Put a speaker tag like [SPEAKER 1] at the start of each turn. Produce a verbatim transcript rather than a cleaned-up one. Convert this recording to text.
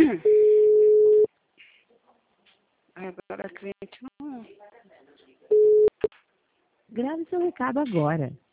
[SPEAKER 1] Agora a cliente não...
[SPEAKER 2] Grave seu recado agora.